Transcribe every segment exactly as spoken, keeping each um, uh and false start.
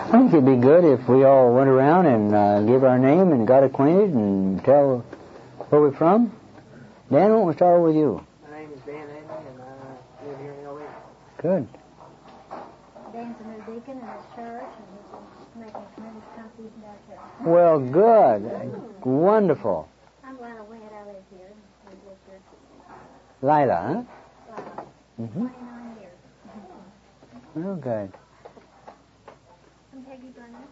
I think it'd be good if we all went around and uh, give our name and got acquainted and tell where we're from. Dan, why don't we start with you? My name is Dan Edney, and I live here in El Reno. Good. Dan's a new deacon in this church, and he's making a tremendous contribution back here. Well, good. Wonderful. I'm Lila Wynn. I live here. We live here. Lila, huh? Lila. Mm-hmm. twenty-nine years. Real good. I'm Peggy Burnett.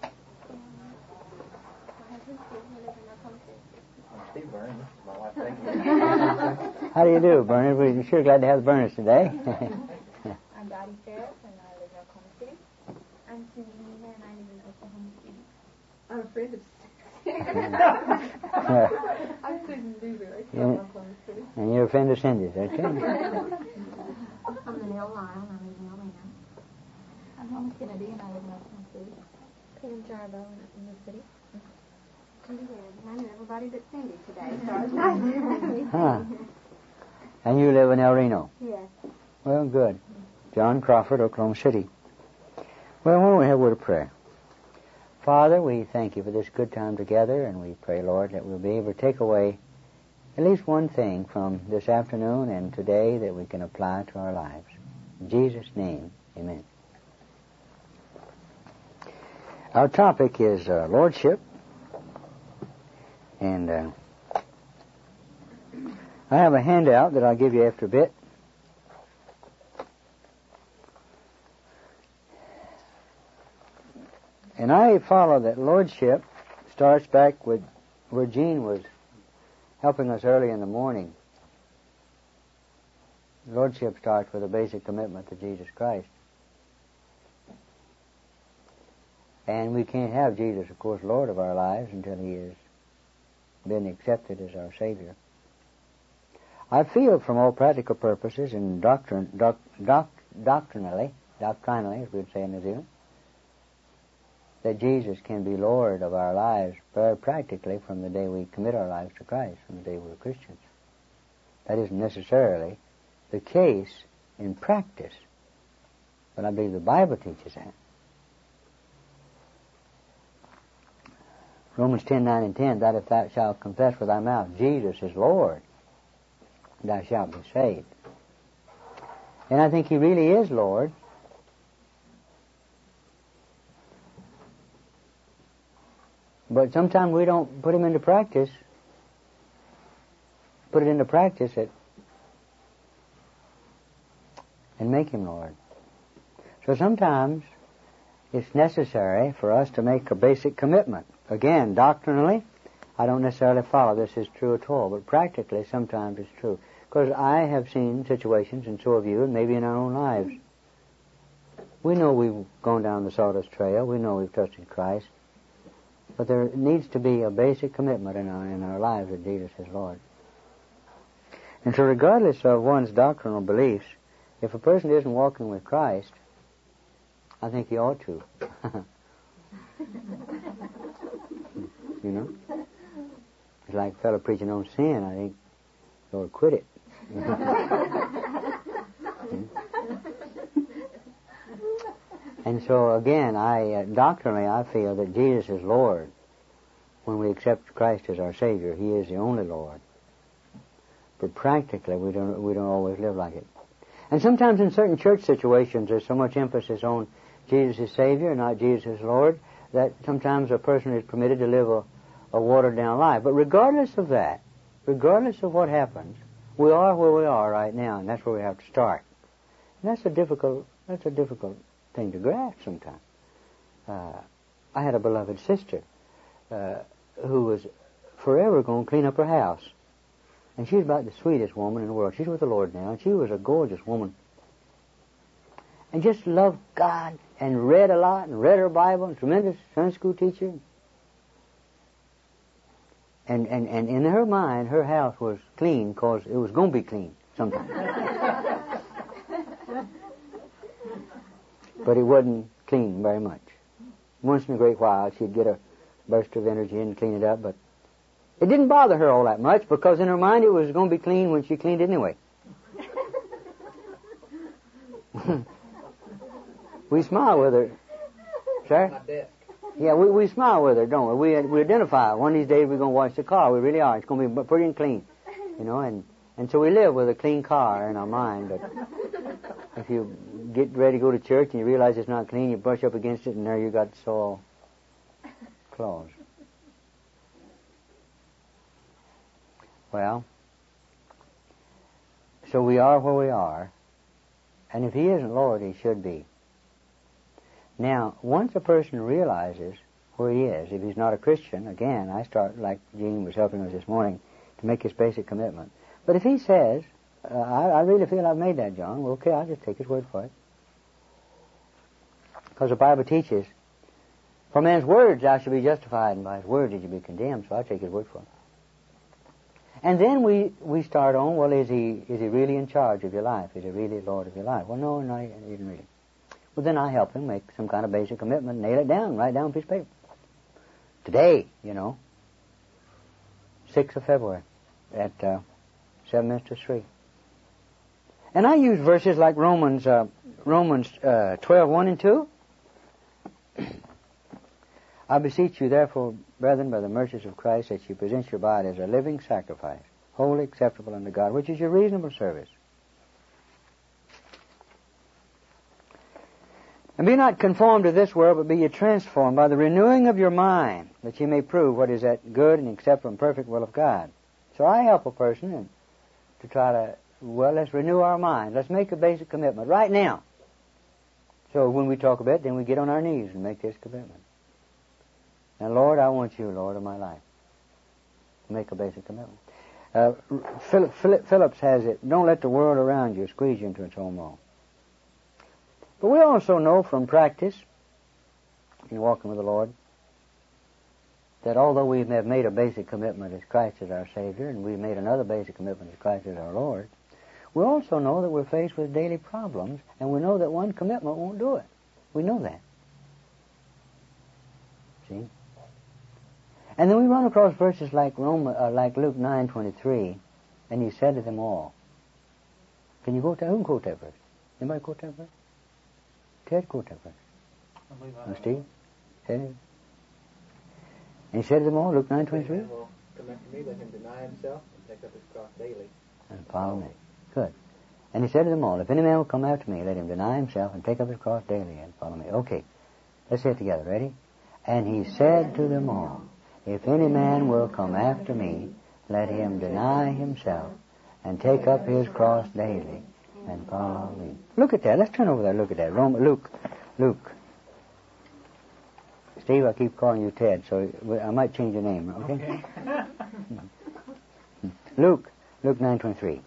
My husband Steve. We live in Oklahoma City. I'm Steve Burnett. This is my wife, Peggy. How do you do, Bernard? We're sure glad to have the Bernards today. I'm Dottie Ferris, and I live in Oklahoma City. I'm Cindy Nina, and I live in Oklahoma City. I'm a friend of I'm Susan Dewberry from Yeah. Oklahoma City. And you're a friend of Cindy's, okay? I'm Lynelle Lyle, and I live in Orlando. I'm Homa Kennedy, and I live in Oklahoma City. Pam Jarbo, and I'm in the city. Cindy Webb, and I knew everybody but Cindy today, so it's nice to meet you. Huh. And you live in El Reno? Yes. Well, good. John Crawford, Oklahoma City. Well, why don't we have a word of prayer? Father, we thank you for this good time together, and we pray, Lord, that we'll be able to take away at least one thing from this afternoon and today that we can apply to our lives. In Jesus' name, amen. Our topic is uh, Lordship, and uh, I have a handout that I'll give you after a bit. And I follow that Lordship starts back with where Jean was helping us early in the morning. Lordship starts with a basic commitment to Jesus Christ. And we can't have Jesus, of course, Lord of our lives until He has been accepted as our Savior. I feel, from all practical purposes and doctrine, doc, doc, doctrinally, doctrinally, as we'd say in New Zealand, that Jesus can be Lord of our lives very practically from the day we commit our lives to Christ, from the day we're Christians. That isn't necessarily the case in practice, but I believe the Bible teaches that. Romans ten, nine and ten, that if thou shalt confess with thy mouth Jesus is Lord, thou shalt be saved. And I think He really is Lord. But sometimes we don't put Him into practice, put it into practice it, and make Him Lord. So sometimes it's necessary for us to make a basic commitment. Again, doctrinally, I don't necessarily follow this is true at all, but practically sometimes it's true. Because I have seen situations, and so have you, and maybe in our own lives. We know we've gone down the sawdust trail, we know we've trusted Christ, but there needs to be a basic commitment in our, in our lives that Jesus is Lord. And so regardless of one's doctrinal beliefs, if a person isn't walking with Christ, I think he ought to. You know? It's like a fellow preaching on sin. I think he ought to quit it. And so again, I uh, doctrinally I feel that Jesus is Lord. When we accept Christ as our Savior, He is the only Lord. But practically, we don't we don't always live like it. And sometimes in certain church situations, there's so much emphasis on Jesus as Savior, not Jesus as Lord, that sometimes a person is permitted to live a, a watered-down life. But regardless of that, regardless of what happens, we are where we are right now, and that's where we have to start. And that's a difficult that's a difficult thing to grasp sometimes. Uh, I had a beloved sister uh, who was forever going to clean up her house. And she's about the sweetest woman in the world. She's with the Lord now, and she was a gorgeous woman. And just loved God, and read a lot, and read her Bible, and tremendous Sunday school teacher. And, and, and in her mind, her house was clean because it was going to be clean sometime. But it wasn't clean very much. Once in a great while, she'd get a burst of energy and clean it up, but it didn't bother her all that much because in her mind it was going to be clean when she cleaned it anyway. We smile with her Sir? My desk. Yeah, we, we smile with her, don't we? We we identify. One of these days we're going to wash the car. We really are. It's going to be pretty and clean, you know. And and so we live with a clean car in our mind. But if you get ready to go to church and you realize it's not clean, you brush up against it, and there you got soil claws. Well, so we are where we are, and if He isn't Lord, He should be. Now, once a person realizes where he is, if he's not a Christian, again, I start, like Gene was helping us this morning, to make his basic commitment. But if he says, uh, I, I really feel I've made that, John, well, okay, I'll just take his word for it. Because the Bible teaches, for man's words thou shalt be justified, and by his words he shall be condemned, so I take his word for it. And then we, we start on, well, is he is he really in charge of your life? Is he really Lord of your life? Well, no, no, he isn't really. Well, then I help him make some kind of basic commitment, nail it down, write down a piece of paper. Today, you know, sixth of February at uh, seven minutes to three. And I use verses like Romans uh, Romans uh, twelve, one and two. I beseech you, therefore, brethren, by the mercies of Christ, that you present your body as a living sacrifice, wholly acceptable unto God, which is your reasonable service. And be not conformed to this world, but be ye transformed by the renewing of your mind, that ye may prove what is that good and acceptable and perfect will of God. So I help a person and to try to, well, let's renew our mind. Let's make a basic commitment right now. So when we talk about it, then we get on our knees and make this commitment. Now, Lord, I want you, Lord, of my life. Make a basic commitment. Uh, Philip, Philip, Phillips has it, don't let the world around you squeeze you into its own mold. But we also know from practice, in walking with the Lord, that although we have made a basic commitment as Christ is our Savior, and we've made another basic commitment as Christ is our Lord, we also know that we're faced with daily problems, and we know that one commitment won't do it. We know that. See? And then we run across verses like Rome, uh, like Luke nine twenty-three, and He said to them all. Can you quote that? Who can quote that verse? Anybody quote that verse? Ted, quote that verse. And Steve? Ted? And He said to them all, Luke nine twenty-three? If any man will come after me, let him deny himself and take up his cross daily. And follow me. Good. And He said to them all, if any man will come after me, let him deny himself and take up his cross daily and follow me. Okay. Let's say it together. Ready? And He said to them all, if any man will come after me, let him deny himself and take up his cross daily and follow me. Look at that. Let's turn over there. Look at that. Rome, Luke. Luke. Steve, I keep calling you Ted, so I might change your name. Okay. okay. Luke. Luke nine twenty-three.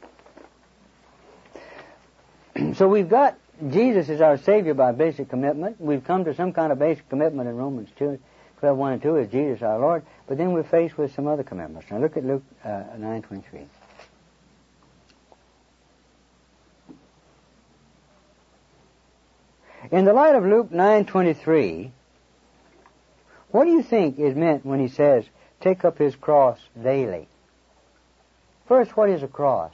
So we've got Jesus is our Savior by basic commitment. We've come to some kind of basic commitment in Romans two, twelve, one and two is Jesus our Lord. But then we're faced with some other commitments. Now look at Luke uh, nine twenty-three. In the light of Luke nine twenty-three, what do you think is meant when He says, take up His cross daily? First, what is a cross?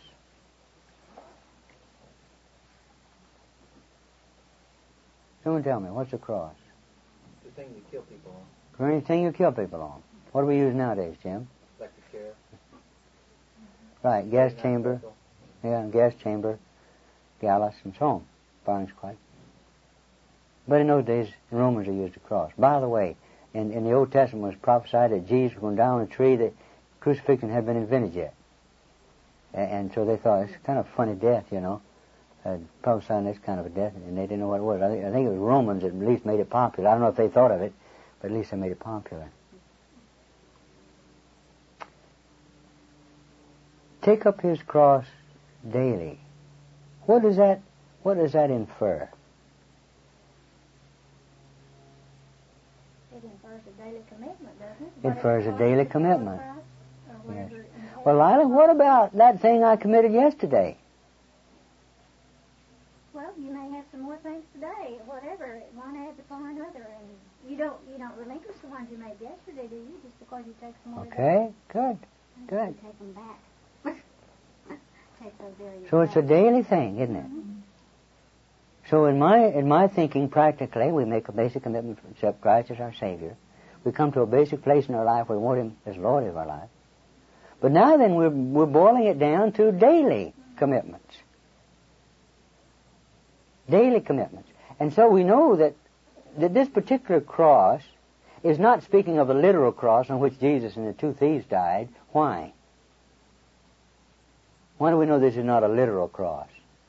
Someone tell me, what's a cross? The thing you kill people on. For anything you kill people on. What do we use nowadays, Jim? Electric chair. Right, gas chamber. Yeah, gas chamber, gallus, and so on. Firing squad. But in those days, the Romans they used a cross. By the way, in, in the Old Testament it was prophesied that Jesus was going down on a tree, that crucifixion hadn't been invented yet. And, and so they thought, it's kind of a funny death, you know. Uh, prophesying this kind of a death, and they didn't know what it was. I think, I think it was Romans that at least made it popular. I don't know if they thought of it, but at least they made it popular. Take up His cross daily. What does that, what does that infer? It infers a daily commitment, doesn't it? Infers a daily commitment. Yes. Well, Lila, what about that thing I committed yesterday? Well, you may have some more things today, whatever. One adds upon another, and you don't you don't relinquish the ones you made yesterday, do you? Just because you take some more. Okay, good, good. Take them back. Take those areas So it's back. a daily thing, isn't it? Mm-hmm. So in my in my thinking, practically, we make a basic commitment to accept Christ as our Savior. We come to a basic place in our life where we want Him as Lord of our life. But now then, we're we're boiling it down to daily commitments. Daily commitments. And so we know that, that this particular cross is not speaking of a literal cross on which Jesus and the two thieves died. Why? Why do we know this is not a literal cross?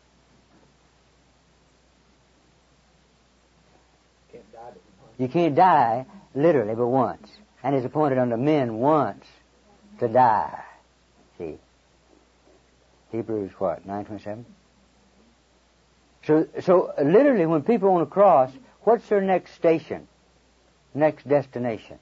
You can't die literally but once. And it's appointed unto men once to die. See? Hebrews what? nine twenty-seven? So, so literally when people on a cross, what's their next station? Next destination?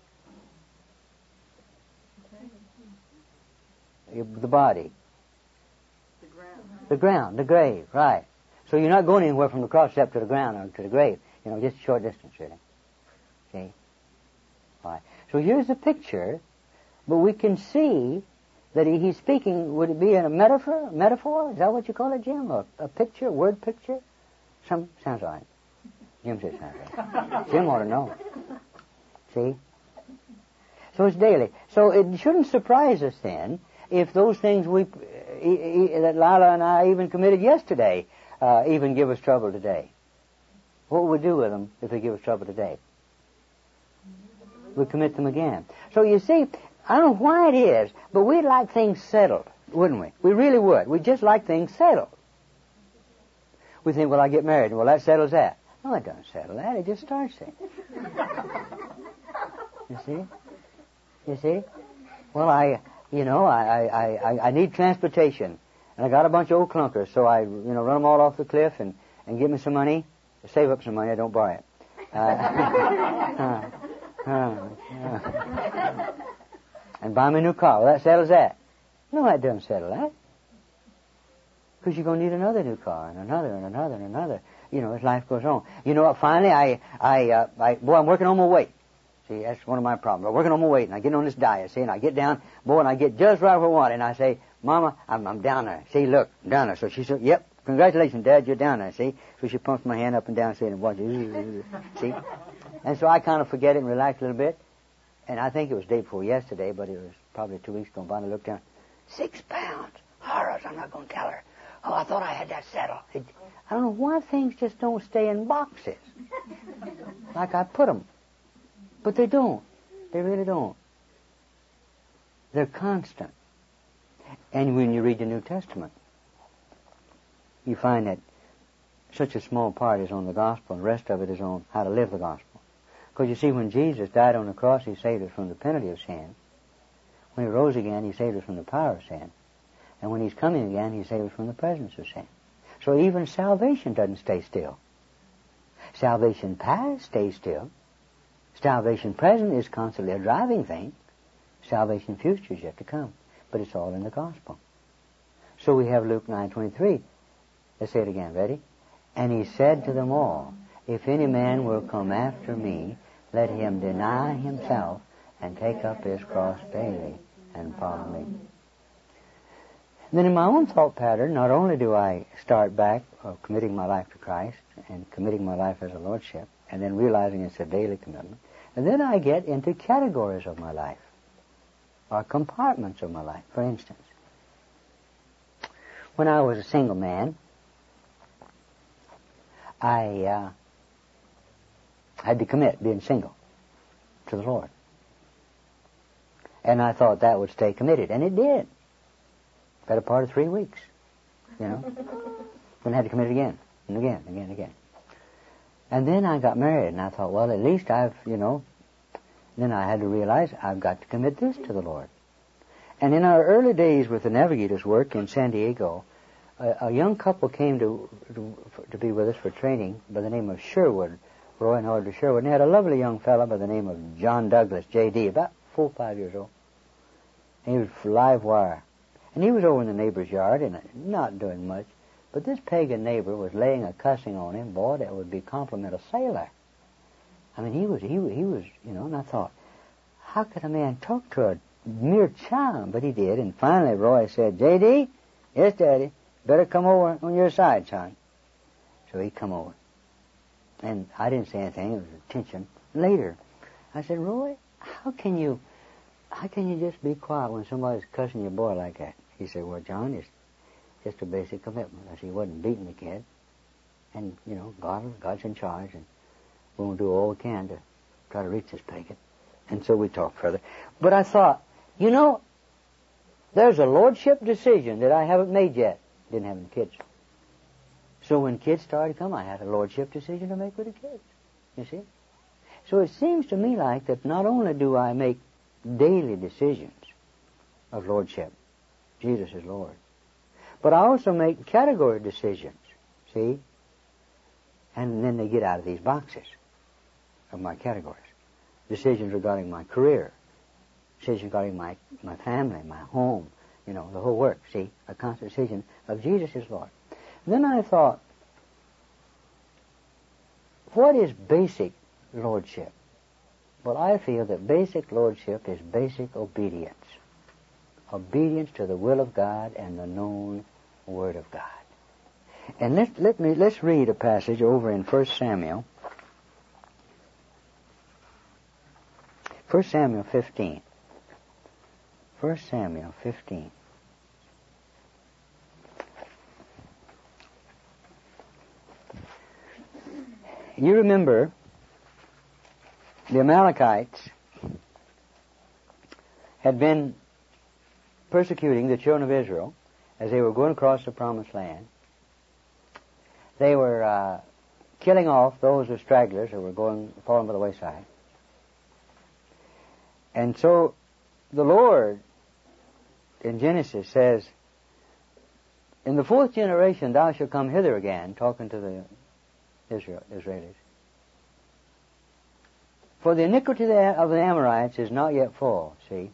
The body. The ground. The ground, the grave, right. So you're not going anywhere from the cross except to the ground or to the grave. You know, just a short distance, really. See? Right. So here's the picture, but we can see that he, he's speaking, would it be in a metaphor? Metaphor? Is that what you call it, Jim? A, a picture? A word picture? Some, sounds all right. Jim says sounds right. Jim ought to know. See? So it's daily. So it shouldn't surprise us then if those things we, e, e, that Lila and I even committed yesterday, uh, even give us trouble today. What would we do with them if they give us trouble today? We commit them again. So you see, I don't know why it is, but we'd like things settled, wouldn't we? We really would. We'd just like things settled. We think, well, I get married. Well, that settles that. No, it doesn't settle that. It just starts it. You see? You see? Well, I, you know, I, I, I, I need transportation. And I got a bunch of old clunkers, so I, you know, run them all off the cliff and, and give me some money. Save up some money. I don't borrow it. Uh, uh, uh, uh. And buy me a new car. Well, that settles that. No, that doesn't settle that. Because you're going to need another new car, and another, and another, and another. You know, as life goes on. You know what, finally, I, I, uh, I, boy, I'm working on my weight. See, that's one of my problems. I'm working on my weight, and I get on this diet, see, and I get down, boy, and I get just right where I want, and I say, Mama, I'm, I'm down there. See, look, I'm down there. So she said, yep, congratulations, Dad, you're down there, see. So she pumps my hand up and down, see, and watches, see. And so I kind of forget it and relax a little bit. And I think it was day before yesterday, but it was probably two weeks ago. And I looked down, six pounds. Horrors, I'm not going to tell her. Oh, I thought I had that settled. It, I don't know why things just don't stay in boxes like I put them. But they don't. They really don't. They're constant. And when you read the New Testament, you find that such a small part is on the gospel, and the rest of it is on how to live the gospel. Because you see, when Jesus died on the cross, He saved us from the penalty of sin. When He rose again, He saved us from the power of sin. And when He's coming again, He saved us from the presence of sin. So even salvation doesn't stay still. Salvation past stays still. Salvation present is constantly a driving thing. Salvation future is yet to come. But it's all in the gospel. So we have Luke nine twenty-three. Let's say it again. Ready? And He said to them all, if any man will come after me, let him deny himself and take up his cross daily and follow me. Then in my own thought pattern, not only do I start back of committing my life to Christ and committing my life as a lordship, and then realizing it's a daily commitment, and then I get into categories of my life, or compartments of my life. For instance, when I was a single man, I uh, had to commit being single to the Lord. And I thought that would stay committed, and it did. Better part of three weeks, you know. Then I had to commit again, and again, again, and again. And then I got married, and I thought, well, at least I've, you know, then I had to realize I've got to commit this to the Lord. And in our early days with the Navigators work in San Diego, a, a young couple came to, to to be with us for training by the name of Sherwood, Roy and Audrey Sherwood, and they had a lovely young fellow by the name of John Douglas, J D, about four or five years old. And he was live wire. And he was over in the neighbor's yard and not doing much. But this pagan neighbor was laying a cussing on him, boy, that would be compliment a sailor. I mean, he was, he, he was, you know, and I thought, how could a man talk to a mere child? But he did, and finally Roy said, J D, yes, Daddy, better come over on your side, son. So he come over. And I didn't say anything. It was a tension. Later, I said, Roy, how can you, how can you just be quiet when somebody's cussing your boy like that? He said, well, John, it's just a basic commitment. I said, he wasn't beating the kid. And, you know, God, God's in charge, and we're going to do all we can to try to reach this pagan. And so we talked further. But I thought, you know, there's a lordship decision that I haven't made yet. Didn't have any kids. So when kids started to come, I had a lordship decision to make with the kids. You see? So it seems to me like that not only do I make daily decisions of lordship, Jesus is Lord, but I also make category decisions, see? And then they get out of these boxes of my categories. Decisions regarding my career, decisions regarding my, my family, my home, you know, the whole work, see? A constant decision of Jesus is Lord. Then I thought, what is basic lordship? Well, I feel that basic lordship is basic obedience. Obedience to the will of God and the known Word of God. And let, let me, let's read a passage over in First Samuel. First Samuel fifteen. First Samuel fifteen. You remember the Amalekites had been persecuting the children of Israel as they were going across the Promised Land. They were uh, killing off those who stragglers who were going falling by the wayside. And so the Lord in Genesis says, in the fourth generation thou shalt come hither again, talking to the Israel, Israelis. For the iniquity of the Amorites is not yet full, see.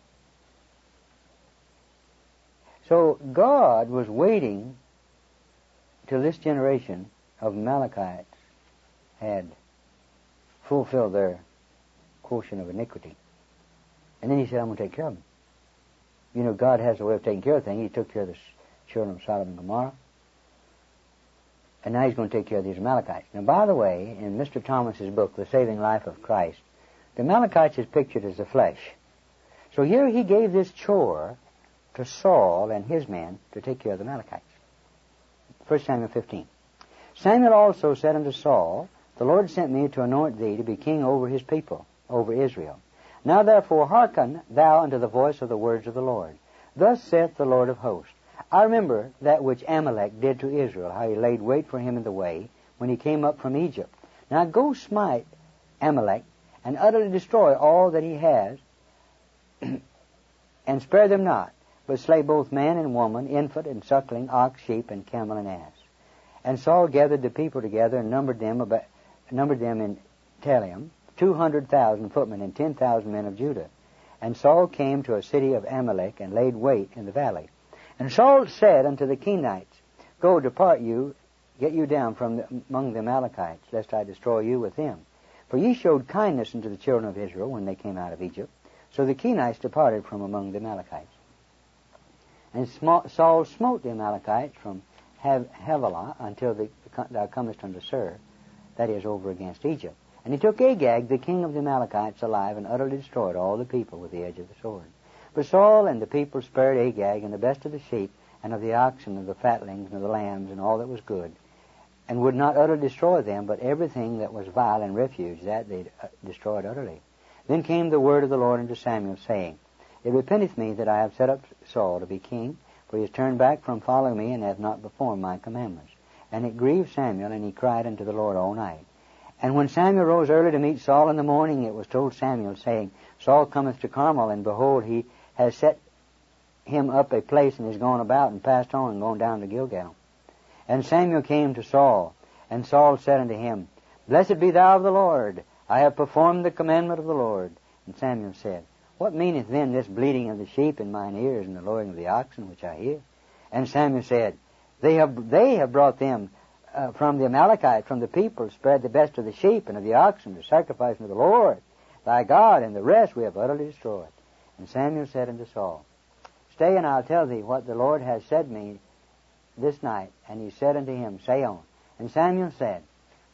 So God was waiting till this generation of Amalekites had fulfilled their quotient of iniquity. And then he said, I'm going to take care of them. You know, God has a way of taking care of things. He took care of the children of Sodom and Gomorrah. And now he's going to take care of these Amalekites. Now, by the way, in Mister Thomas's book, The Saving Life of Christ, the Amalekites is pictured as the flesh. So here he gave this chore to Saul and his men to take care of the Amalekites. First Samuel fifteen. Samuel also said unto Saul, the Lord sent me to anoint thee to be king over his people, over Israel. Now therefore hearken thou unto the voice of the words of the Lord. Thus saith the Lord of hosts. I remember that which Amalek did to Israel, how he laid wait for him in the way when he came up from Egypt. Now go smite Amalek and utterly destroy all that he has, and spare them not, but slay both man and woman, infant and suckling, ox, sheep, and camel and ass. And Saul gathered the people together and numbered them about, numbered them in Telaim, two hundred thousand footmen and ten thousand men of Judah. And Saul came to a city of Amalek and laid wait in the valley. And Saul said unto the Kenites, Go, depart you, get you down from the, among the Amalekites, lest I destroy you with them. For ye showed kindness unto the children of Israel when they came out of Egypt. So the Kenites departed from among the Amalekites. And Saul smote the Amalekites from Havilah until the, thou comest unto Sur, that is, over against Egypt. And he took Agag, the king of the Amalekites, alive, and utterly destroyed all the people with the edge of the sword. But Saul and the people spared Agag and the best of the sheep, and of the oxen, and the fatlings, and of the lambs, and all that was good, and would not utterly destroy them, but everything that was vile and refuge, that they destroyed utterly. Then came the word of the Lord unto Samuel, saying, It repenteth me that I have set up Saul to be king, for he has turned back from following me, and hath not performed my commandments. And it grieved Samuel, and he cried unto the Lord all night. And when Samuel rose early to meet Saul in the morning, it was told Samuel, saying, Saul cometh to Carmel, and behold, he has set him up a place, and is gone about, and passed on, and gone down to Gilgal. And Samuel came to Saul, and Saul said unto him, Blessed be thou of the Lord, I have performed the commandment of the Lord. And Samuel said, What meaneth then this bleating of the sheep in mine ears, and the lowing of the oxen which I hear? And Samuel said, They have they have brought them uh, from the Amalekites, from the people, spared the best of the sheep and of the oxen, to sacrifice unto the Lord thy God, and the rest we have utterly destroyed. And Samuel said unto Saul, Stay, and I'll tell thee what the Lord has said me this night. And he said unto him, Say on. And Samuel said,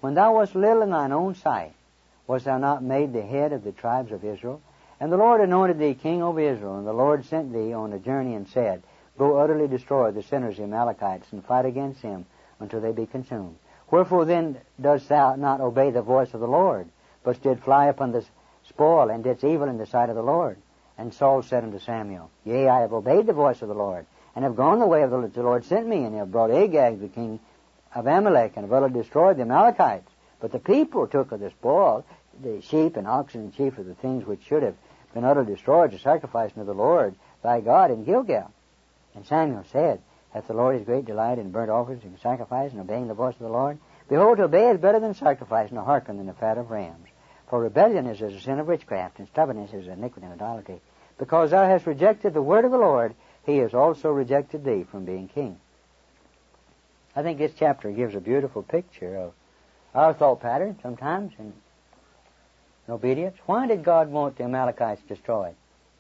when thou wast little in thine own sight, wast thou not made the head of the tribes of Israel? And the Lord anointed thee king over Israel, and the Lord sent thee on a journey and said, Go utterly destroy the sinners, the Amalekites, and fight against them until they be consumed. Wherefore then dost thou not obey the voice of the Lord, but did fly upon the spoil, and didst evil in the sight of the Lord? And Saul said unto Samuel, Yea, I have obeyed the voice of the Lord, and have gone the way of the, the Lord sent me, and have brought Agag, the king of Amalek, and have utterly destroyed the Amalekites. But the people took of the spoil, the sheep and oxen and chief of the things which should have been utterly destroyed, to sacrifice unto the Lord thy God in Gilgal. And Samuel said, Hath the Lord his great delight in burnt offerings and sacrifice, and obeying the voice of the Lord? Behold, to obey is better than sacrifice, and to hearken than the fat of rams. For rebellion is as a sin of witchcraft, and stubbornness is iniquity and idolatry. Because thou hast rejected the word of the Lord, he has also rejected thee from being king. I think this chapter gives a beautiful picture of our thought pattern sometimes in obedience. Why did God want the Amalekites destroyed?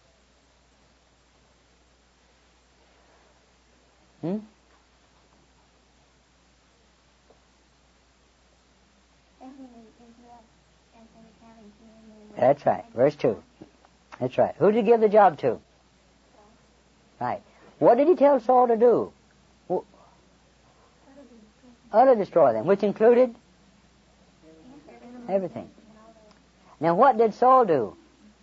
Hmm? That's right. Verse two. That's right. Who did he give the job to? Right. What did he tell Saul to do? Utterly destroy them, which included everything. Now, what did Saul do?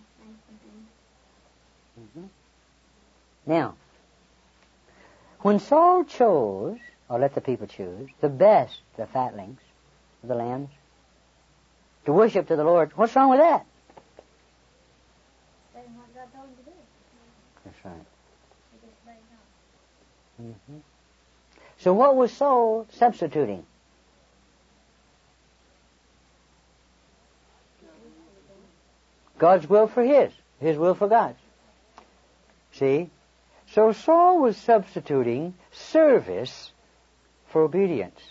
Mm-hmm. Now, when Saul chose, or let the people choose, the best, the fatlings, the lambs, to worship to the Lord, what's wrong with that? That's right. Mm-hmm. So what was Saul substituting? God's will for his. His will for God's. See? So Saul was substituting service for obedience.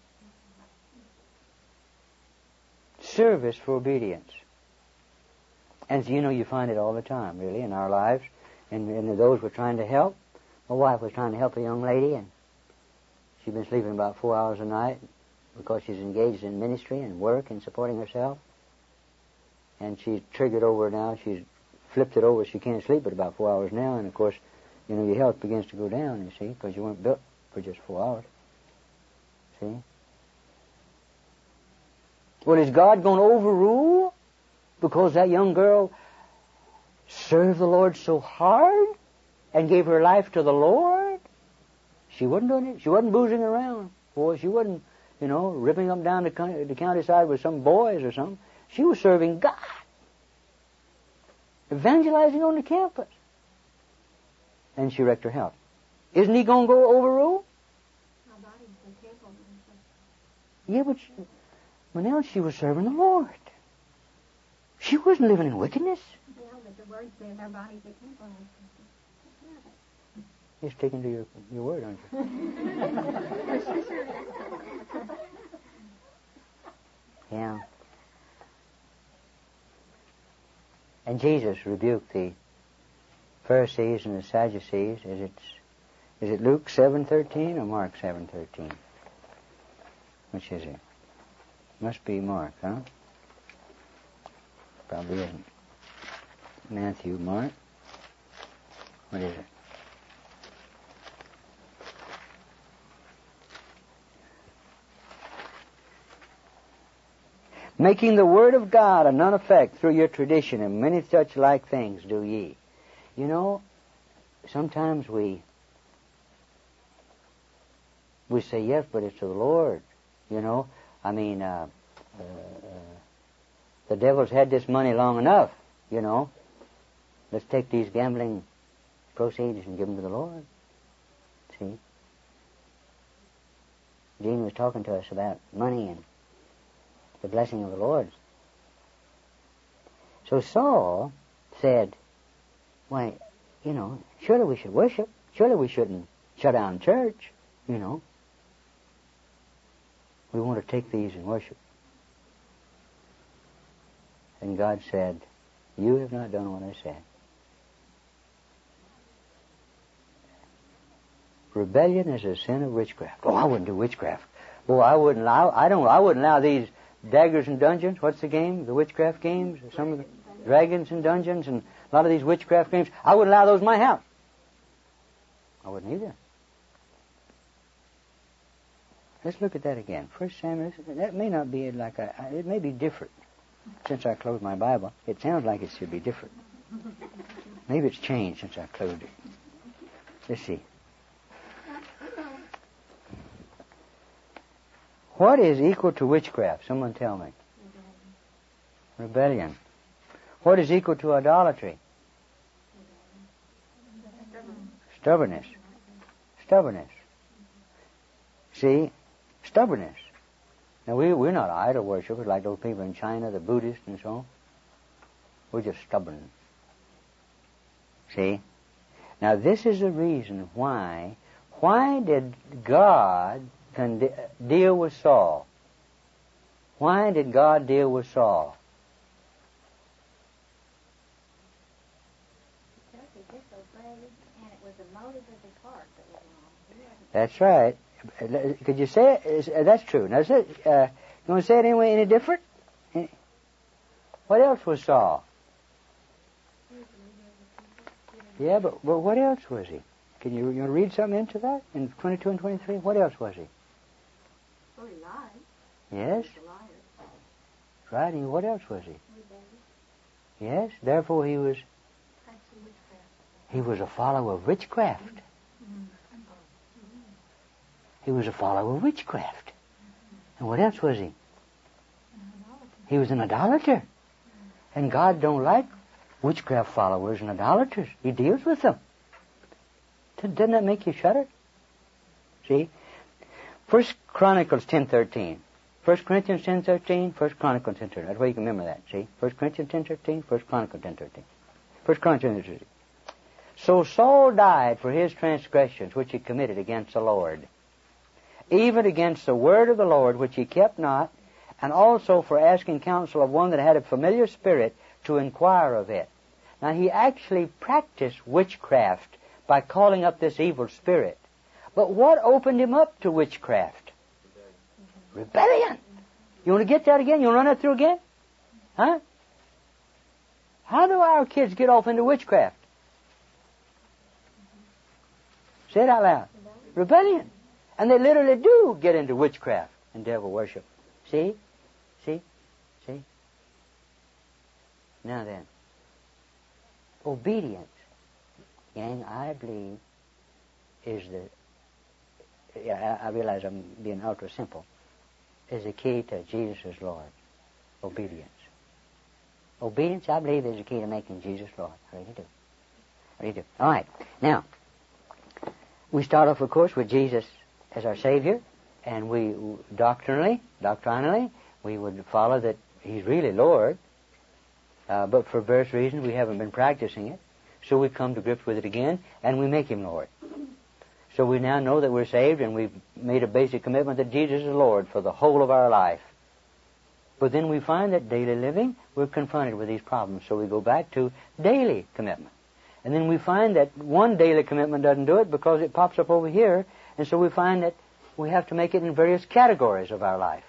Service for obedience. And you know, you find it all the time, really, in our lives. And, and those we're trying to help. My wife was trying to help a young lady, and she'd been sleeping about four hours a night because she's engaged in ministry and work and supporting herself. And she's triggered over now. She's flipped it over. She can't sleep but about four hours now. And, of course, you know, your health begins to go down, you see, because you weren't built for just four hours. See? Well, is God going to overrule because that young girl served the Lord so hard and gave her life to the Lord? She wasn't doing it. She wasn't boozing around. Boy, she wasn't, you know, ripping up down the county, the countryside with some boys or something. She was serving God. Evangelizing on the campus. And she wrecked her health. Isn't he going to go overrule? Yeah, but she, well, now she was serving the Lord. She wasn't living in wickedness. Yeah, but the word says our bodies are temple. You're sticking to your, your word, aren't you? Yeah. And Jesus rebuked the Pharisees and the Sadducees. Is it, is it Luke seven thirteen or Mark seven thirteen? Which is it? Must be Mark, huh? Probably isn't. Matthew, Mark. What is it? Making the word of God of none effect through your tradition, and many such like things do ye. You know, sometimes we we say yes, but it's to the Lord. You know, I mean, uh, uh, uh, the devil's had this money long enough. You know, let's take these gambling proceeds and give them to the Lord. See, Gene was talking to us about money and the blessing of the Lord. So Saul said, why, you know, surely we should worship. Surely we shouldn't shut down church, you know. We want to take these and worship. And God said, you have not done what I said. Rebellion is a sin of witchcraft. Oh, I wouldn't do witchcraft. Boy, I wouldn't allow, I don't, I wouldn't allow these Daggers and Dungeons. What's the game? The witchcraft games? Some of the Dragons and Dungeons and a lot of these witchcraft games. I wouldn't allow those in my house. I wouldn't either. Let's look at that again. First Samuel, that may not be like a, it may be different. Since I closed my Bible, it sounds like it should be different. Maybe it's changed since I closed it. Let's see. What is equal to witchcraft? Someone tell me. Rebellion. What is equal to idolatry? Stubbornness. Stubbornness. See? Stubbornness. Now, we, we're not idol worshippers like those people in China, the Buddhists and so on. We're just stubborn. See? Now, this is the reason why. Why did God con- deal with Saul? Why did God deal with Saul? Because he disobeyed, and it was the motive of his heart that was wrong. That's right. Could you say it? That's true. Now, is it, uh, you want to say it anyway any different? What else was Saul? Yeah, but, but what else was he? Can you, you want to read something into that? In twenty-two and twenty-three? What else was he? Well, he lied. Yes? He was a liar. Right, and what else was he? Yes, therefore he was he was a follower of witchcraft. He was a follower of witchcraft. And what else was he? He was an idolater. And God don't like witchcraft followers and idolaters. He deals with them. Doesn't that make you shudder? See? First Chronicles ten thirteen. First Corinthians ten thirteen, First Chronicles ten thirteen. That's why you can remember that. See? First Corinthians ten thirteen, First Chronicles ten thirteen. First Chronicles ten thirteen. So Saul died for his transgressions which he committed against the Lord, even against the word of the Lord which he kept not, and also for asking counsel of one that had a familiar spirit to inquire of it. Now he actually practiced witchcraft by calling up this evil spirit. But what opened him up to witchcraft? Rebellion. Rebellion. You want to get that again? You want to run that through again? Huh? How do our kids get off into witchcraft? Say it out loud. Rebellion. And they literally do get into witchcraft and devil worship. See? See? See? Now then, obedience, gang, I believe, is the, yeah, I realize I'm being ultra simple, is the key to Jesus as Lord. Obedience. Obedience, I believe, is the key to making Jesus Lord. I really do. I really do. All right. Now, we start off, of course, with Jesus as our Savior, and we doctrinally, doctrinally, we would follow that He's really Lord, uh, but for various reasons we haven't been practicing it, so we come to grips with it again, and we make Him Lord. So we now know that we're saved, and we've made a basic commitment that Jesus is Lord for the whole of our life. But then we find that daily living, we're confronted with these problems, so we go back to daily commitment. And then we find that one daily commitment doesn't do it because it pops up over here, and so we find that we have to make it in various categories of our life.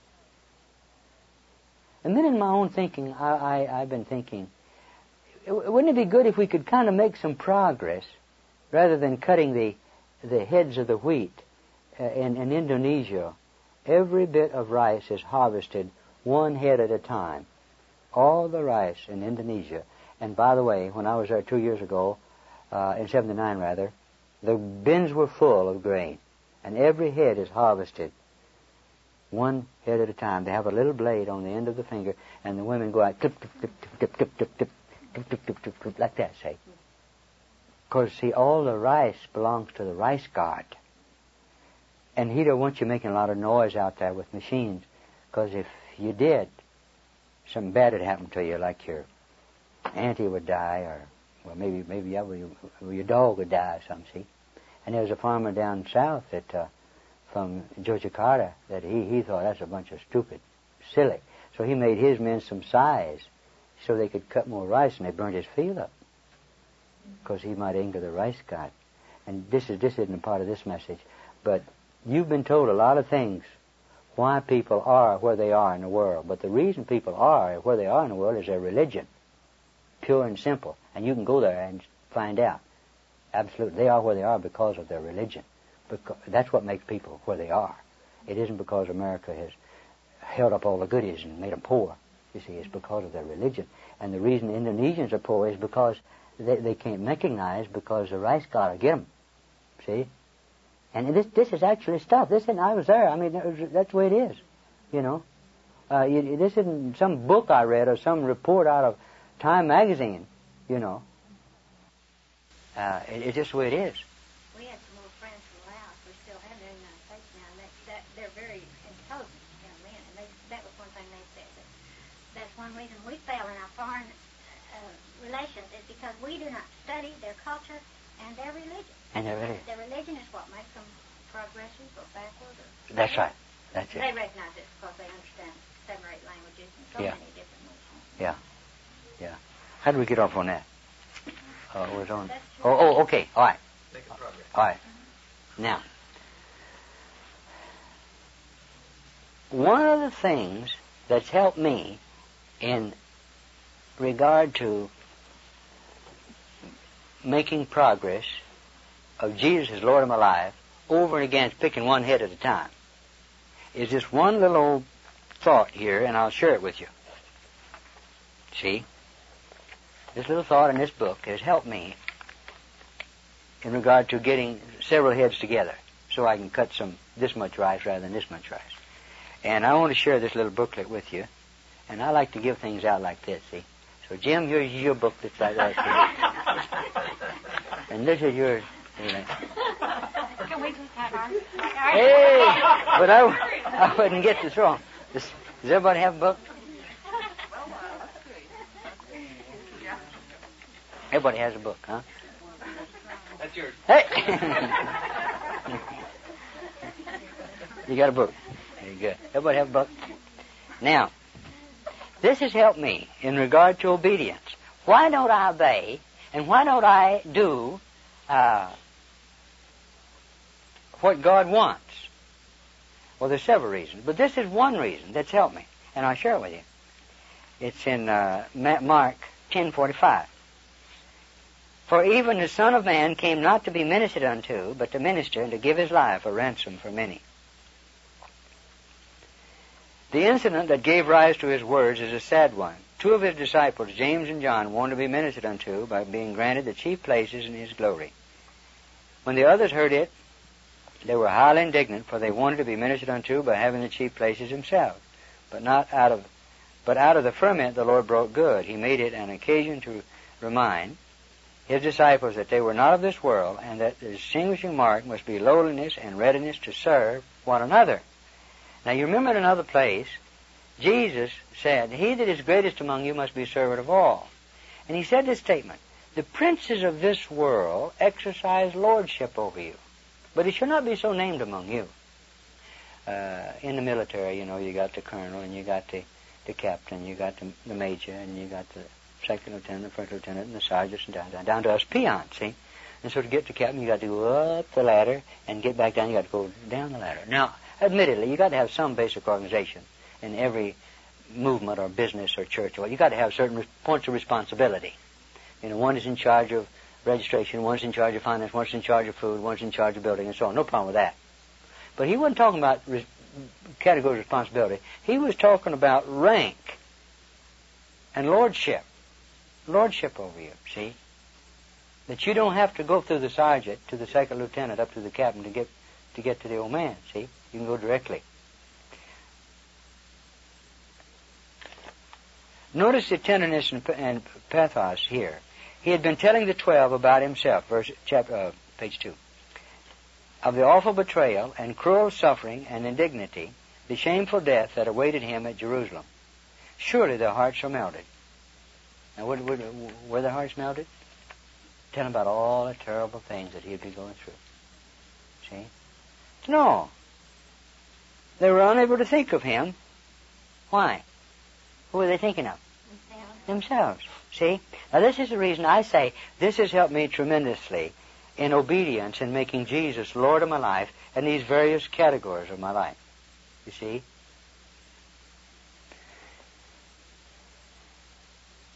And then in my own thinking, I, I, I've been thinking, wouldn't it be good if we could kind of make some progress rather than cutting the, the heads of the wheat? Uh, in, in Indonesia, every bit of rice is harvested one head at a time. All the rice in Indonesia. And by the way, when I was there two years ago, uh, in seventy-nine rather, the bins were full of grain. And every head is harvested one head at a time. They have a little blade on the end of the finger, and the women go out, clip, clip, clip, clip, clip, clip, clip, clip, clip, clip, clip, clip, like that, say. Because, see, all the rice belongs to the rice god. And he don't want you making a lot of noise out there with machines, because if you did, something bad would happen to you, like your auntie would die, or, well, maybe, maybe yeah, well, your, well, your dog would die or something, see. And there was a farmer down south that, uh, from Yogyakarta, that he, he thought that's a bunch of stupid, silly. So he made his men some size so they could cut more rice, and they burned his field up because he might anger the rice god. And this is this isn't a part of this message, but you've been told a lot of things why people are where they are in the world. But the reason people are where they are in the world is their religion. Pure and simple. And you can go there and find out. Absolutely. They are where they are because of their religion. Because that's what makes people where they are. It isn't because America has held up all the goodies and made them poor. You see, it's because of their religion. And the reason the Indonesians are poor is because they, they can't recognize because the rice got to get them. See? And this this is actually stuff. This and I was there. I mean, that was, that's the way it is. You know, uh, you, this isn't some book I read or some report out of Time magazine. You know, uh, it, it's just the way it is. We had some old friends from Laos. We still have them in the United States now. And that, that they're very intelligent young men, and they, that was one thing they said. That that's one reason we fail in our foreign uh, relations is because we do not study their culture and their religion. And their religion. Their religion is what makes them progressive or backward. Or That's right. That's it. They recognize it because they understand seven or eight languages and so Yeah. many different nations. Yeah. Yeah. How did we get off on that? Oh, it was on. That's Oh, oh, okay. All right. Making progress. All right. Now, one of the things that's helped me in regard to making progress of Jesus as Lord of my life over and against picking one head at a time is just one little old thought here, and I'll share it with you. See? This little thought in this book has helped me in regard to getting several heads together so I can cut some this much rice rather than this much rice. And I want to share this little booklet with you, and I like to give things out like this, see? So, Jim, here's your book that's like that. And this is yours. Can we just have ours? Hey! But I, I wouldn't get this wrong. Does, does everybody have a book? Everybody has a book, huh? That's yours. Hey! You got a book. Very good. Everybody have a book? Now, this has helped me in regard to obedience. Why don't I obey, and why don't I do uh, what God wants? Well, there's several reasons, but this is one reason that's helped me, and I'll share it with you. It's in uh, Mark ten forty-five. For even the Son of Man came not to be ministered unto, but to minister and to give his life a ransom for many. The incident that gave rise to his words is a sad one. Two of his disciples, James and John, wanted to be ministered unto by being granted the chief places in his glory. When the others heard it, they were highly indignant, for they wanted to be ministered unto by having the chief places themselves. But not out of, but out of the ferment the Lord brought good. He made it an occasion to remind his disciples that they were not of this world, and that the distinguishing mark must be lowliness and readiness to serve one another. Now, you remember in another place, Jesus said, he that is greatest among you must be servant of all. And he said this statement, the princes of this world exercise lordship over you, but it shall not be so named among you. Uh, in the military, you know, you got the colonel, and you got the, the captain, you got the, the major, and you got the second lieutenant, the first lieutenant, and the sergeants, and down, down, down to us peons, see? And so to get to captain, you got to go up the ladder, and get back down, you got to go down the ladder. Now, admittedly, you got to have some basic organization in every movement or business or church. Or you got to have certain re- points of responsibility. You know, one is in charge of registration, one's in charge of finance, one's in charge of food, one's in charge of building, and so on. No problem with that. But he wasn't talking about re- category of responsibility. He was talking about rank and lordship. Lordship over you, see? That you don't have to go through the sergeant to the second lieutenant up to the captain to get to get to the old man, see? You can go directly. Notice the tenderness and, and pathos here. He had been telling the twelve about himself, verse chapter uh, page two, of the awful betrayal and cruel suffering and indignity, the shameful death that awaited him at Jerusalem. Surely their hearts are melted. Now, were, were, were their hearts melted? Tell him about all the terrible things that he'd be going through. See? No. They were unable to think of him. Why? Who were they thinking of? Themselves. Themselves. See? Now, this is the reason I say this has helped me tremendously in obedience in making Jesus Lord of my life and these various categories of my life. You see?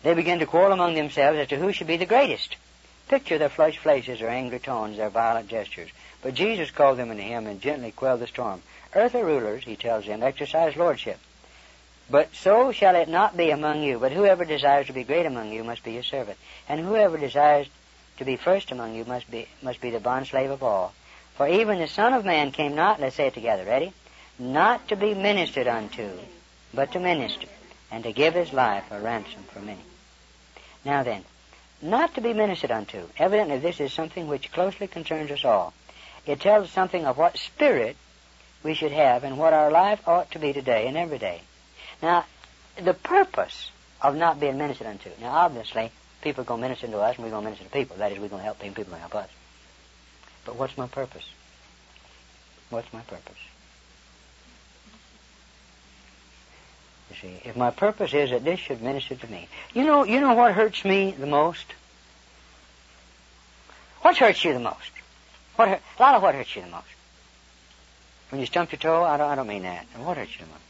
They begin to quarrel among themselves as to who should be the greatest. Picture their flushed faces, their angry tones, their violent gestures. But Jesus called them into him and gently quelled the storm. Earthly rulers, he tells them, exercise lordship. But so shall it not be among you. But whoever desires to be great among you must be your servant. And whoever desires to be first among you must be must be the bondslave of all. For even the Son of Man came not, let's say it together, ready? Not to be ministered unto, but to minister, and to give his life a ransom for many. Now then, not to be ministered unto. Evidently this is something which closely concerns us all. It tells us something of what spirit we should have and what our life ought to be today and every day. Now, the purpose of not being ministered unto. Now, obviously, people are going to minister to us and we're going to minister to people. That is, we're going to help people, people will help us. But what's my purpose? What's my purpose? You see, if my purpose is that this should minister to me. You know, you know what hurts me the most? What hurts you the most? What hurt, a lot of what hurts you the most? When you stump your toe? I don't, I don't mean that. And what hurts you the most?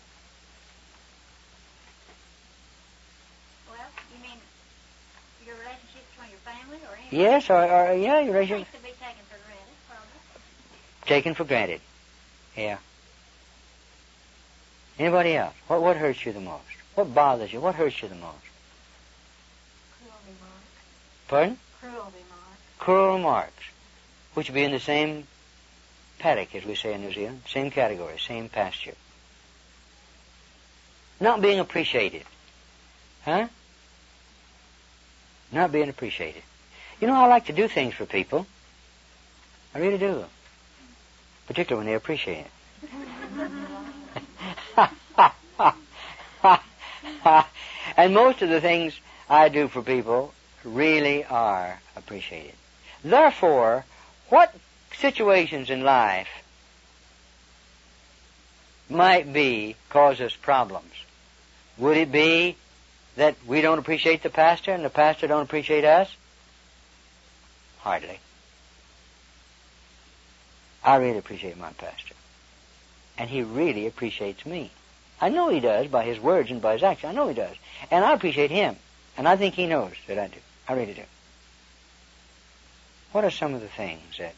Yes, or, or yeah, your relationship. To be taken for granted, probably. Taken for granted. Yeah. Anybody else? What what hurts you the most? What bothers you? What hurts you the most? Cruel remarks. Pardon? Cruel remarks. Cruel remarks, which would be in the same paddock, as we say in New Zealand, same category, same pasture. Not being appreciated. Huh? Not being appreciated. You know, I like to do things for people. I really do. Particularly when they appreciate it. And most of the things I do for people really are appreciated. Therefore, what situations in life might be cause us problems? Would it be that we don't appreciate the pastor and the pastor don't appreciate us? Hardly. I really appreciate my pastor. And he really appreciates me. I know he does by his words and by his actions. I know he does. And I appreciate him. And I think he knows that I do. I really do. What are some of the things that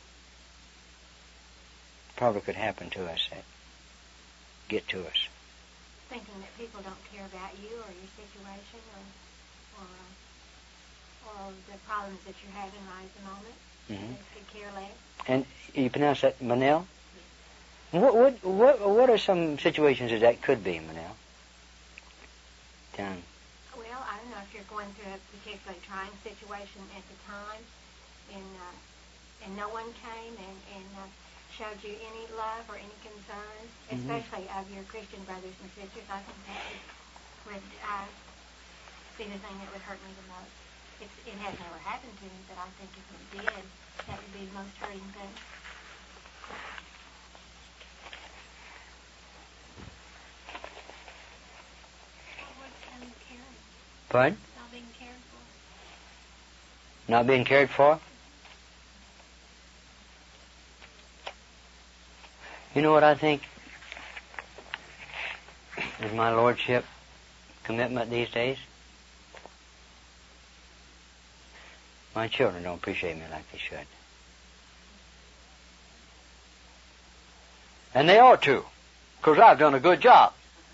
probably could happen to us that get to us? Thinking that people don't care about you or your situation or, or, or the problems that you're having right at the moment. Mm-hmm. They could care less. And you pronounce that Manel? What, what what what are some situations that that could be, Manel? John. Well, I don't know if you're going through a particularly trying situation at the time, and uh, and no one came and and uh, showed you any love or any concern, Mm-hmm. especially of your Christian brothers and sisters. I think that would, would uh, be the thing that would hurt me the most. It's, it has never happened to me, but I think if it did, that would be the most hurting thing. Pardon? Not being cared for. Not being cared for? You know what I think is my lordship commitment these days? My children don't appreciate me like they should. And they ought to, because I've done a good job.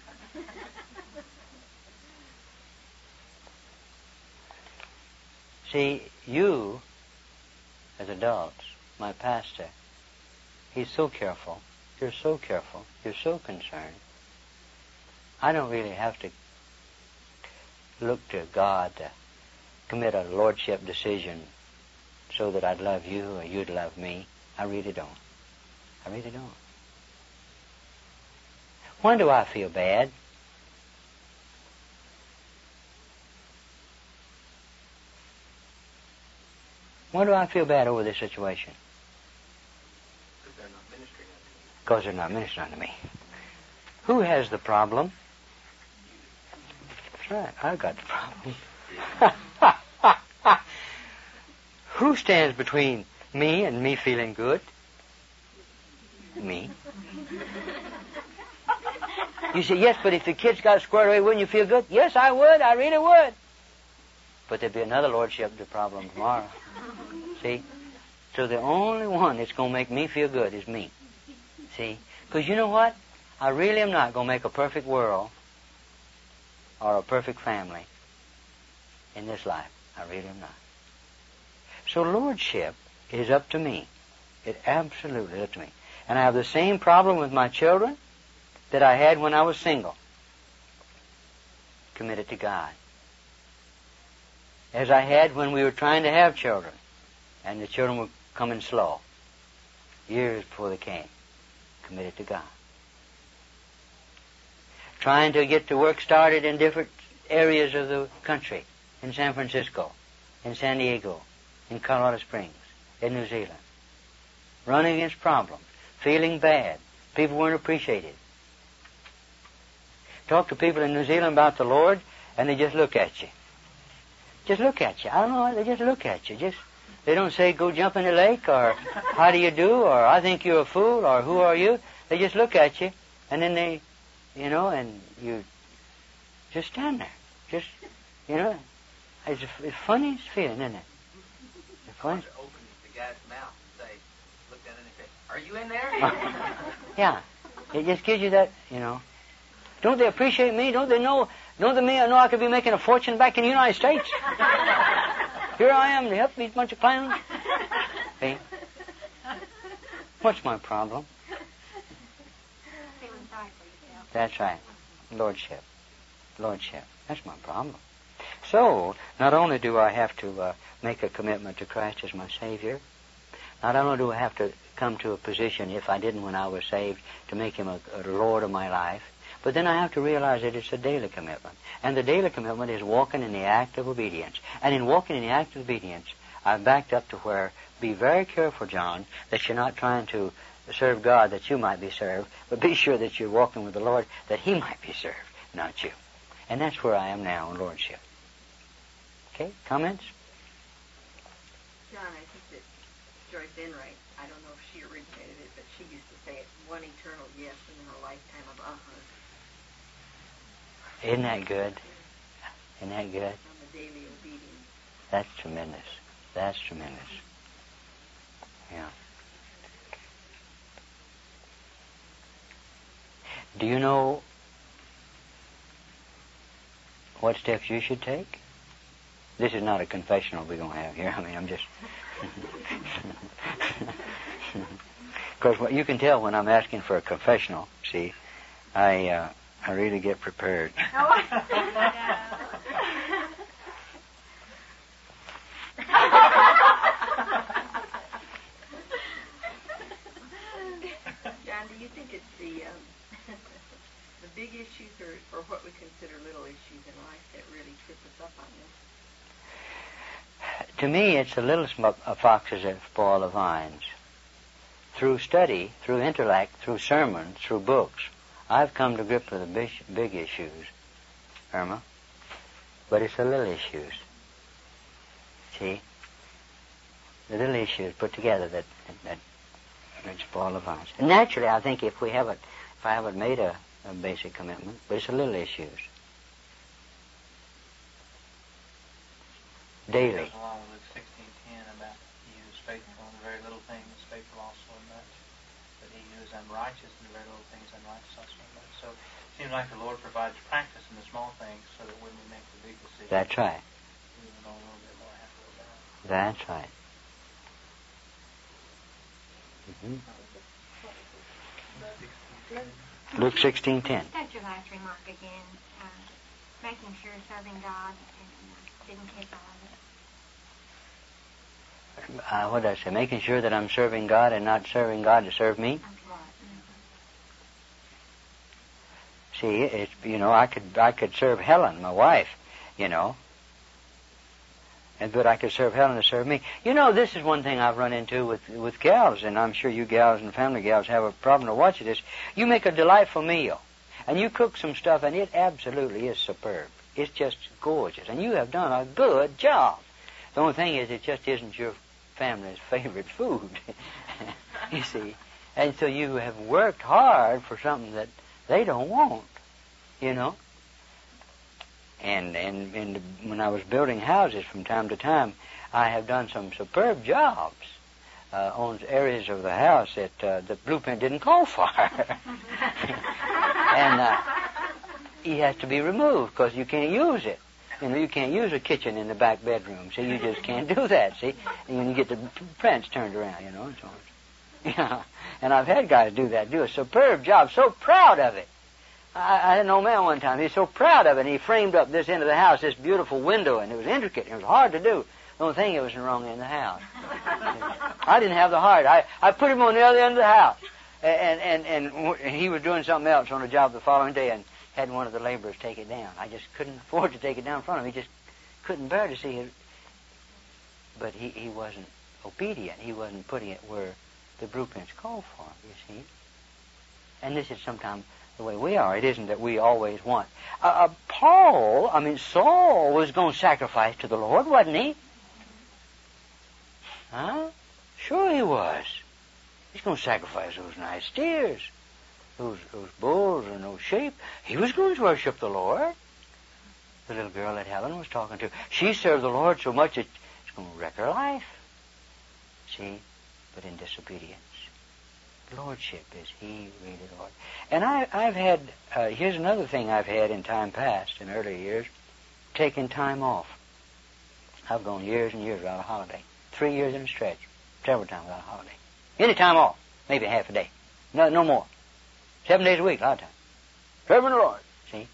See, you, as adults, my pastor, he's so careful. You're so careful. You're so concerned. I don't really have to look to God to commit a lordship decision so that I'd love you or you'd love me. I really don't. I really don't. When do I feel bad? When do I feel bad over this situation? Because they're not ministering unto me. Because they're not ministering unto me. Who has the problem? That's right, I've got the problem. Who stands between me and me feeling good? Me. You say, yes, but if the kids got squared away, wouldn't you feel good? Yes, I would. I really would. but there'll be another lordship to problem tomorrow. See? So the only one that's going to make me feel good is me. See? Because you know what? I really am not going to make a perfect world or a perfect family in this life. I really am not. So lordship is up to me. It absolutely is up to me. And I have the same problem with my children that I had when I was single. Committed to God. As I had when we were trying to have children. And the children were coming slow. Years before they came. Committed to God. Trying to get the work started in different areas of the country. In San Francisco. In San Diego. In Colorado Springs. In New Zealand. Running against problems. Feeling bad. People weren't appreciated. Talk to people in New Zealand about the Lord, and they just look at you. Just look at you. I don't know, they just look at you. Just They don't say, go jump in the lake, or how do you do, or I think you're a fool, or who are you? They just look at you, and then they, you know, and you just stand there. Just, you know, it's the funniest feeling, isn't it? It's funny. Open the guy's mouth and say, look down in his face, are you in there? Yeah. It just gives you that, you know. Don't they appreciate me? Don't they know, don't they know I could be making a fortune back in the United States? Here I am to help these bunch of clowns. See? What's my problem? Feeling sorry for yourself. That's right. Lordship. Lordship. That's my problem. So, not only do I have to uh, make a commitment to Christ as my Savior, not only do I have to come to a position, if I didn't when I was saved, to make Him a, a Lord of my life, but then I have to realize that it's a daily commitment. And the daily commitment is walking in the act of obedience. And in walking in the act of obedience, I've backed up to where, be very careful, John, that you're not trying to serve God that you might be served, but be sure that you're walking with the Lord that He might be served, not you. And that's where I am now in Lordship. Okay, comments? John, I think that Joyce Enright, I don't know if she originated it, but she used to say it's one eternal yes and then a lifetime of uh-huh. Isn't that good? Isn't that good? On the daily obedience. That's tremendous. That's tremendous. Yeah. Do you know what steps you should take? This is not a confessional we're going to have here. I mean, I'm just... Because what you can tell when I'm asking for a confessional, see, I... Uh, I really get prepared. John, do you think it's the um, the big issues or, or what we consider little issues in life that really trip us up on this? To me, it's the little sm- uh, foxes that spoil the vines. Through study, through intellect, through sermons, through books, I've come to grip with the big, big issues, Irma, but it's the little issues. See? The little issues put together that that, that spoil the vines. And naturally, I think if we haven't, if I haven't made a, a basic commitment, but it's the little issues. Daily. It goes along with sixteen ten about he who is faithful in very little things, faithful also in much. But he who is unrighteous in very little things, unrighteous also in much. So it seems like the Lord provides practice in the small things so that when we make the big decisions, That's right. we will know a little bit more how to go about it. That's right. Mm-hmm. Luke sixteen ten. That's your last remark again. Uh, making sure serving God and uh, didn't catch all of it. Uh, what did I say? Making sure that I'm serving God and not serving God to serve me. See, it's, you know, I could I could serve Helen, my wife, you know, and but I could serve Helen to serve me. You know, this is one thing I've run into with with gals, and I'm sure you gals and family gals have a problem to watch this. You make a delightful meal, and you cook some stuff, and it absolutely is superb. It's just gorgeous, and you have done a good job. The only thing is, it just isn't your family's favorite food, you see. And so you have worked hard for something that they don't want, you know. And, and, and when I was building houses from time to time, I have done some superb jobs uh, on areas of the house that uh, the blueprint didn't call for. And uh, he has to be removed because you can't use it. You know, you can't use a kitchen in the back bedroom, so you just can't do that, see? And when you get the prints turned around, you know, and so on. Yeah. And I've had guys do that, do a superb job, so proud of it. I, I had an old man one time, he was so proud of it, and he framed up this end of the house, this beautiful window, and it was intricate, and it was hard to do. The only thing, it was wrong in the house. I didn't have the heart. I, I put him on the other end of the house. And, and, and, and he was doing something else on a job the following day, and had one of the laborers take it down. I just couldn't afford to take it down in front of him. He just couldn't bear to see it. But he, he wasn't obedient. He wasn't putting it where the blueprints call for, you see. And this is sometimes the way we are. It isn't that we always want. Uh, uh, Paul, I mean, Saul was going to sacrifice to the Lord, wasn't he? Huh? Sure he was. He's going to sacrifice those nice steers. Those, those bulls and those sheep. He was going to worship the Lord. The little girl that Helen was talking to, she served the Lord so much that it's going to wreck her life. See? But in disobedience. Lordship is He really Lord. And I, I've had, uh, here's another thing I've had in time past, in earlier years, taking time off. I've gone years and years without a holiday. Three years in a stretch. Several times without a holiday. Any time off. Maybe half a day. No, no more. Seven days a week, a lot of times. Serving the Lord. See?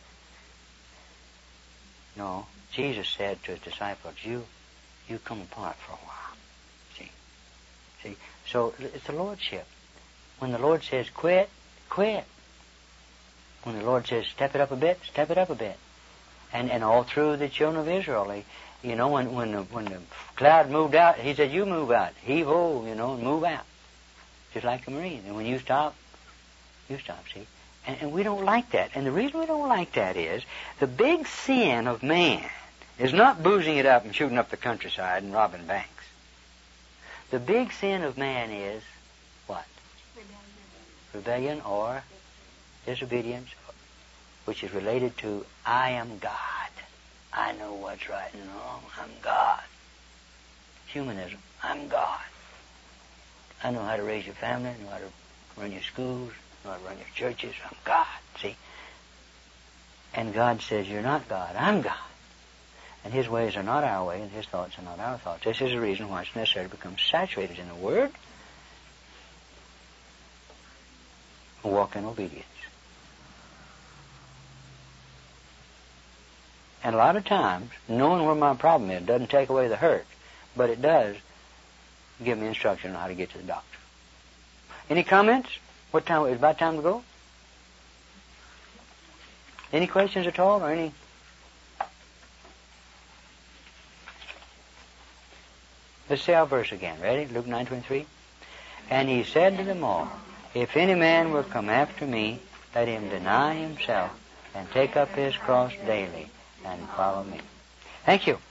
No. Jesus said to His disciples, you you come apart for a while. See? See? So it's the Lordship. When the Lord says quit, quit. When the Lord says step it up a bit, step it up a bit. And and all through the children of Israel, they, you know, when when the, when the cloud moved out, He said, you move out. Heave-ho, you know, and move out. Just like the Marine. And when you stop, you stop, see? And, and we don't like that. And the reason we don't like that is the big sin of man is not boozing it up and shooting up the countryside and robbing banks. The big sin of man is what? Rebellion. Rebellion or disobedience, which is related to I am God. I know what's right and wrong. I'm God. Humanism. I'm God. I know how to raise your family. I know how to run your schools. I know how to run your churches. I'm God. See? And God says, you're not God. I'm God. And His ways are not our way, and His thoughts are not our thoughts. This is the reason why it's necessary to become saturated in the Word and walk in obedience. And a lot of times, knowing where my problem is doesn't take away the hurt, but it does give me instruction on how to get to the doctor. Any comments? What time? Is it about time to go? Any questions at all, or any? Let's say our verse again. Ready? Luke nine twenty-three. And He said to them all, if any man will come after me, let him deny himself and take up his cross daily and follow me. Thank you.